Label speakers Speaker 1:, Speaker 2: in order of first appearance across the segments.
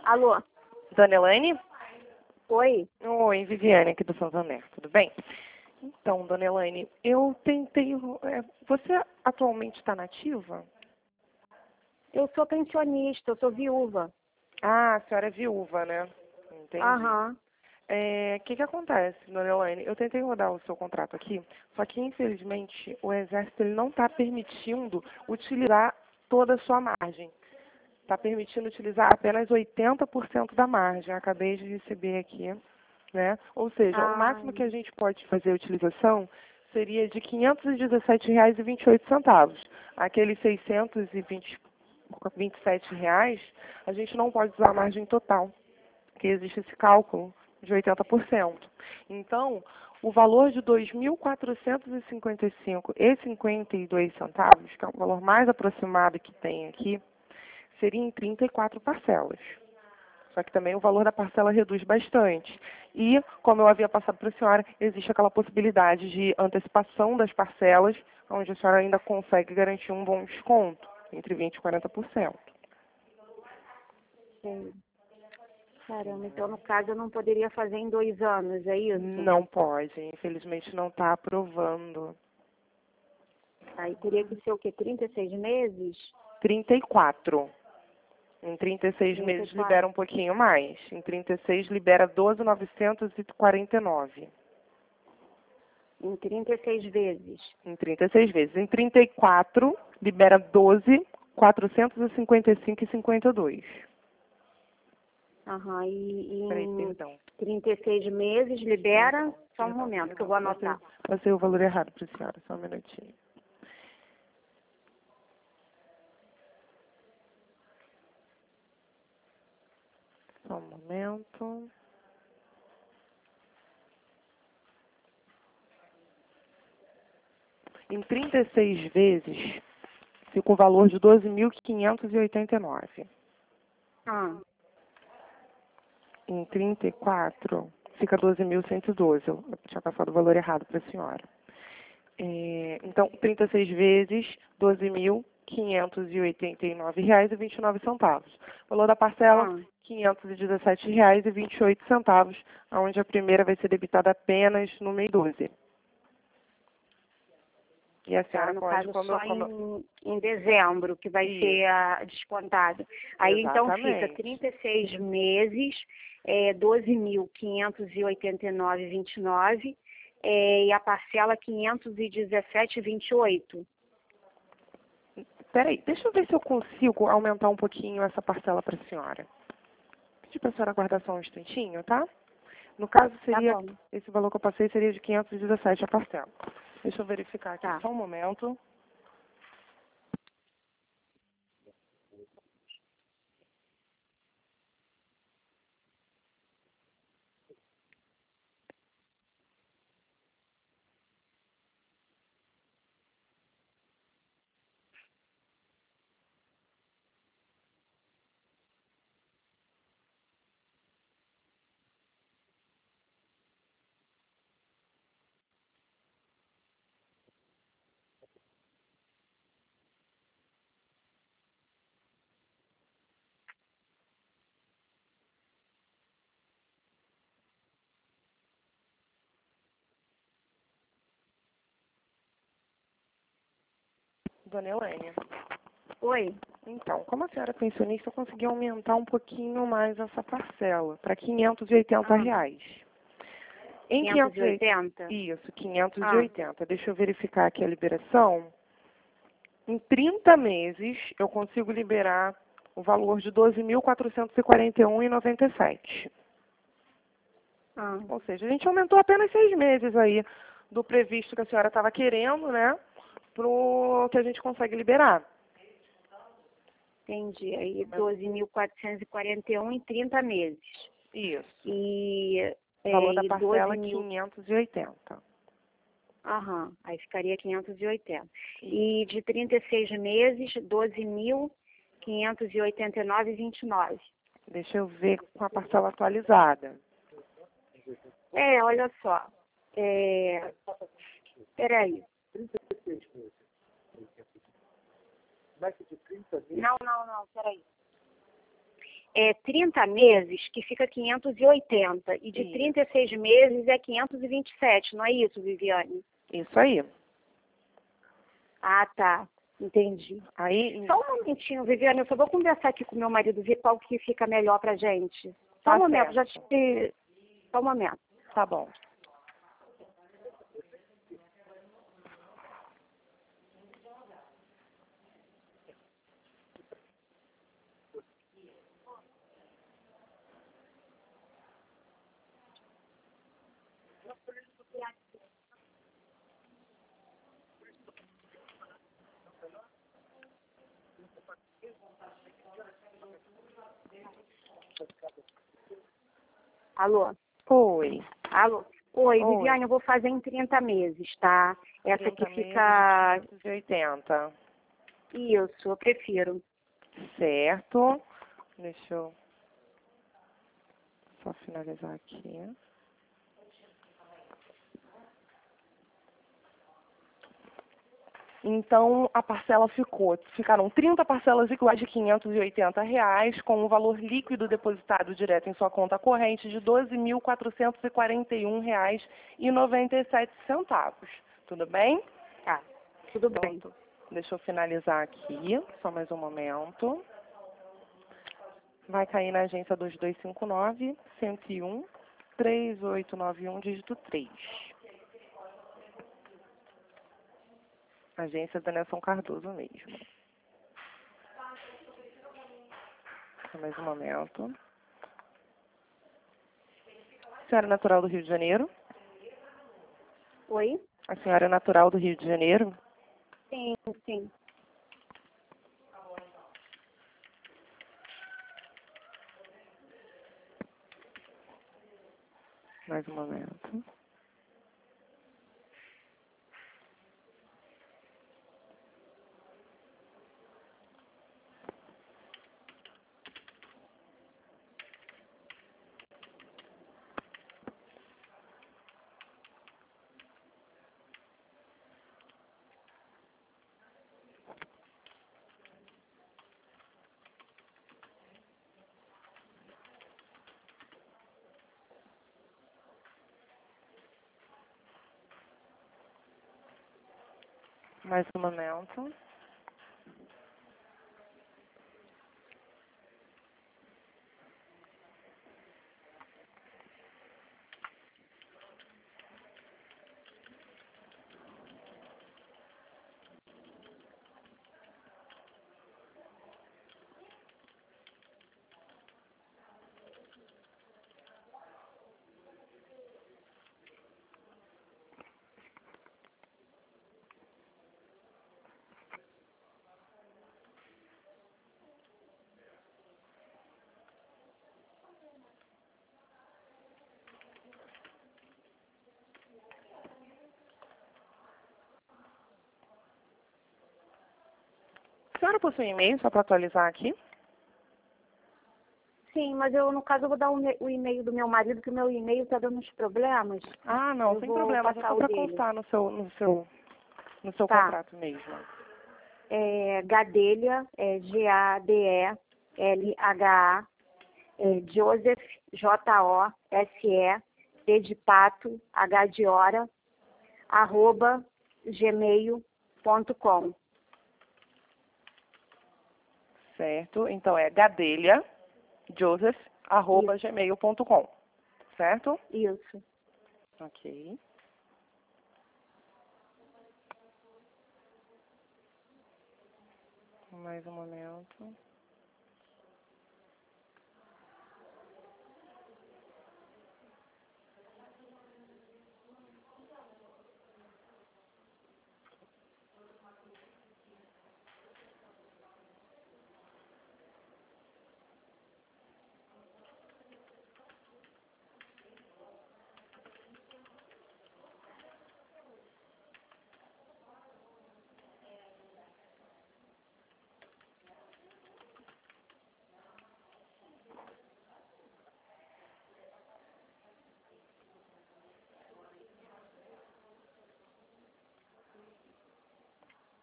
Speaker 1: Alô?
Speaker 2: Dona Elaine?
Speaker 1: Oi?
Speaker 2: Oi, Viviane aqui do Santander, tudo bem? Então, Dona Elaine, eu tentei... Você atualmente está nativa?
Speaker 1: Eu sou pensionista, eu sou viúva.
Speaker 2: Ah, a senhora é viúva, né? Entendi.
Speaker 1: Aham.
Speaker 2: O que acontece, Dona Elaine? Eu tentei rodar o seu contrato aqui, só que, infelizmente, o Exército ele não está permitindo utilizar toda a sua margem. Está permitindo utilizar apenas 80% da margem. Acabei de receber aqui, né? Ou seja, o máximo que a gente pode fazer a utilização seria de R$ 517,28. Aqueles R$ 627, a gente não pode usar a margem total, porque existe esse cálculo de 80%. Então, o valor de R$ 2.455,52, que é o valor mais aproximado que tem aqui, seria em 34 parcelas. Só que também o valor da parcela reduz bastante. E, como eu havia passado para a senhora, existe aquela possibilidade de antecipação das parcelas, onde a senhora ainda consegue garantir um bom desconto, entre 20% e 40%.
Speaker 1: Sim. Caramba, então no caso eu não poderia fazer em 2 anos, é isso?
Speaker 2: Não pode, infelizmente não está aprovando.
Speaker 1: Aí teria que ser o quê? 36 meses?
Speaker 2: 34. Em 36 meses
Speaker 1: 34.
Speaker 2: libera um pouquinho mais. Em 36 libera 12.949.
Speaker 1: Em 36 vezes.
Speaker 2: Em 36 vezes. Em 34 libera 12.455,52.
Speaker 1: Aham. E
Speaker 2: Peraí,
Speaker 1: em
Speaker 2: perdão.
Speaker 1: 36 meses libera? Só um momento que eu vou anotar.
Speaker 2: Passei o valor errado para a senhora, só um minutinho. Só um momento. Em 36 vezes, fica o valor de 12.589.
Speaker 1: Ah,
Speaker 2: Em 34, fica 12.112. Eu tinha passado o valor errado para a senhora. Então, 36 vezes, R$ 12.589,29. O valor da parcela, R$ 517,28, onde a primeira vai ser debitada apenas no mês 12. E a senhora
Speaker 1: no
Speaker 2: pode,
Speaker 1: caso só em dezembro que vai ser descontado. Aí então fica 36 meses, 12.589,29 e a parcela 517,28.
Speaker 2: Peraí, deixa eu ver se eu consigo aumentar um pouquinho essa parcela para a senhora. Pedir para a senhora aguardar só um instantinho, tá? No caso, seria esse valor que eu passei seria de 517 a parcela. Deixa eu verificar aqui só um momento. Dona Elaine.
Speaker 1: Oi.
Speaker 2: Então, como a senhora é pensionista, eu consegui aumentar um pouquinho mais essa parcela, para R$ 580. Em
Speaker 1: 580?
Speaker 2: Isso, 580. Deixa eu verificar aqui a liberação. Em 30 meses, eu consigo liberar o valor de R$ 12.441,97. Ou seja, a gente aumentou apenas 6 meses aí do previsto que a senhora estava querendo, né, para o que a gente consegue liberar.
Speaker 1: Entendi. Aí 12.441 em 30 meses.
Speaker 2: Isso.
Speaker 1: E
Speaker 2: o valor da parcela 580.
Speaker 1: Aham, aí ficaria 580. E de 36 meses, 12.589,29.
Speaker 2: Deixa eu ver com a parcela atualizada.
Speaker 1: Olha só. Peraí. Não, peraí. 30 meses que fica 580 e de
Speaker 2: Isso.
Speaker 1: 36 meses é 527, não é isso, Viviane?
Speaker 2: Isso aí.
Speaker 1: Ah, tá. Entendi.
Speaker 2: Aí,
Speaker 1: Só um momentinho, Viviane, eu só vou conversar aqui com meu marido, ver qual que fica melhor pra gente. Só
Speaker 2: tá
Speaker 1: um momento, já
Speaker 2: certo.
Speaker 1: te... Só um momento.
Speaker 2: Tá bom.
Speaker 1: Alô?
Speaker 2: Oi.
Speaker 1: Alô? Oi,
Speaker 2: Oi.
Speaker 1: Viviane, eu vou fazer em 30 meses, tá? Essa
Speaker 2: 30
Speaker 1: aqui
Speaker 2: meses
Speaker 1: fica...
Speaker 2: de 580.
Speaker 1: Isso, eu prefiro.
Speaker 2: Certo. Deixa eu só finalizar aqui. Então, a parcela ficaram 30 parcelas iguais de R$ 580, com um valor líquido depositado direto em sua conta corrente de R$ 12.441,97. Tudo bem?
Speaker 1: Tá, tudo
Speaker 2: Então,
Speaker 1: bem.
Speaker 2: deixa eu finalizar aqui, só mais um momento. Vai cair na agência 2259-101-3891, dígito 3. Agência da Nelson Cardoso mesmo. Só mais um momento. A senhora é natural do Rio de Janeiro?
Speaker 1: Oi?
Speaker 2: A senhora é natural do Rio de Janeiro?
Speaker 1: Sim, sim.
Speaker 2: Mais um momento. Mais um momento. A senhora possui e-mail, só para atualizar aqui?
Speaker 1: Sim, mas eu, no caso, eu vou dar o e-mail do meu marido, que o meu e-mail está dando uns problemas.
Speaker 2: Ah, não,
Speaker 1: Eu
Speaker 2: sem
Speaker 1: vou
Speaker 2: problemas. É
Speaker 1: passar
Speaker 2: só
Speaker 1: o
Speaker 2: para
Speaker 1: dele.
Speaker 2: constar no seu
Speaker 1: Tá.
Speaker 2: contrato mesmo.
Speaker 1: É Gadelha, Gadelha, Joseph, Joseph, D de pato, H de hora, @gmail.com.
Speaker 2: Certo? Então é gadelha.joseph@gmail.com. Certo?
Speaker 1: Isso.
Speaker 2: Ok. Mais um momento.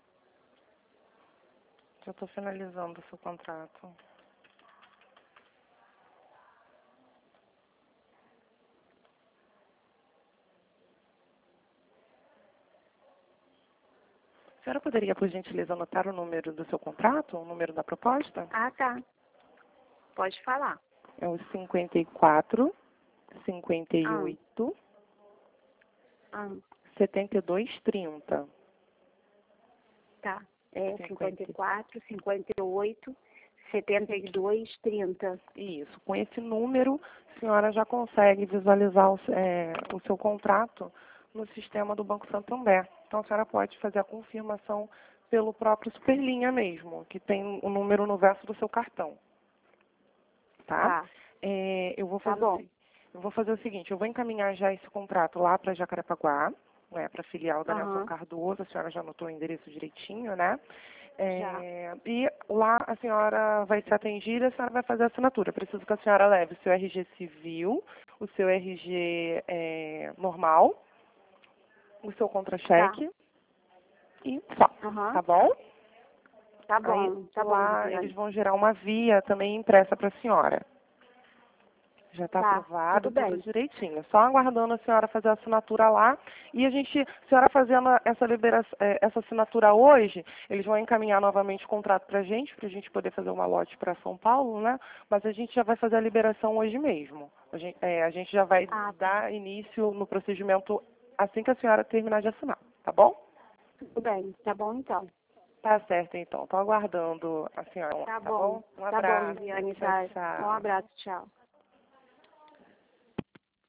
Speaker 2: Já estou finalizando o seu contrato. A senhora poderia, por gentileza, anotar o número do seu contrato, o número da proposta?
Speaker 1: Ah, tá. Pode falar.
Speaker 2: É o 54,
Speaker 1: Ah,
Speaker 2: 58,
Speaker 1: ah,
Speaker 2: 72, 30.
Speaker 1: tá. É
Speaker 2: 50.
Speaker 1: 54, 58, 72, 30.
Speaker 2: Isso. Com esse número, a senhora já consegue visualizar o seu contrato no sistema do Banco Santander. Então, a senhora pode fazer a confirmação pelo próprio Superlinha mesmo, que tem o número no verso do seu cartão. Tá?
Speaker 1: Tá.
Speaker 2: Eu vou
Speaker 1: Tá
Speaker 2: fazer
Speaker 1: bom.
Speaker 2: eu vou fazer o seguinte, eu vou encaminhar já esse contrato lá para Jacarepaguá, né, para a filial da Nelson
Speaker 1: Aham.
Speaker 2: Cardoso, a senhora já anotou o endereço direitinho, né?
Speaker 1: Já.
Speaker 2: E lá a senhora vai ser atendida, a senhora vai fazer a assinatura. Preciso que a senhora leve o seu RG civil, o seu RG normal, o seu
Speaker 1: Tá.
Speaker 2: contra-cheque e só,
Speaker 1: Aham.
Speaker 2: tá bom?
Speaker 1: Tá
Speaker 2: Aí
Speaker 1: bom. Tá bom,
Speaker 2: lá
Speaker 1: Viviane.
Speaker 2: eles vão gerar uma via também impressa para a senhora. Já está
Speaker 1: Tá.
Speaker 2: aprovado,
Speaker 1: Tudo
Speaker 2: tudo
Speaker 1: bem.
Speaker 2: direitinho. Só aguardando a senhora fazer a assinatura lá. E a senhora fazendo essa essa assinatura hoje, eles vão encaminhar novamente o contrato para a gente poder fazer uma lote para São Paulo, né? Mas a gente já vai fazer a liberação hoje mesmo. A gente já vai
Speaker 1: Ah,
Speaker 2: dar início no procedimento assim que a senhora terminar de assinar, tá bom?
Speaker 1: tudo bem. Tá bom, então.
Speaker 2: Tá certo, então. Estou aguardando a senhora,
Speaker 1: Tá
Speaker 2: tá
Speaker 1: bom.
Speaker 2: bom? Um
Speaker 1: Tá bom,
Speaker 2: abraço.
Speaker 1: Viviane.
Speaker 2: Tchau,
Speaker 1: Tá. Um
Speaker 2: tchau.
Speaker 1: abraço. Tchau.